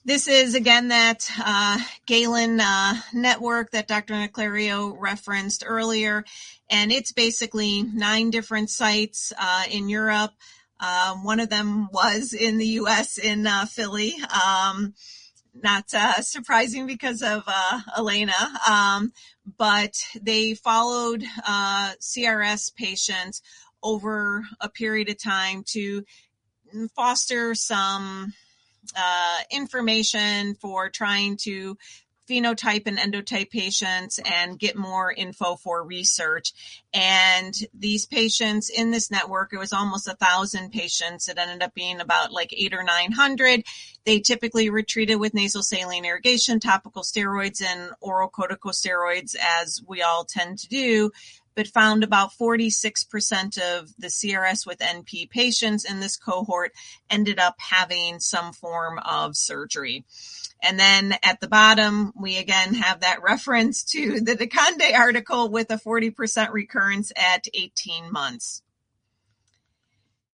This is, again, that Galen network that Dr. Naclerio referenced earlier, and it's basically 9 different sites in Europe. One of them was in the U.S. in Philly. Not surprising because of Elena, but they followed CRS patients over a period of time to foster some information for trying to phenotype and endotype patients and get more info for research. And these patients in this network, it was almost 1,000 patients. It ended up being about like 800 or 900. They typically were treated with nasal saline irrigation, topical steroids, and oral corticosteroids, as we all tend to do, but found about 46% of the CRS with NP patients in this cohort ended up having some form of surgery. And then at the bottom, we again have that reference to the DeConde article with a 40% recurrence at 18 months.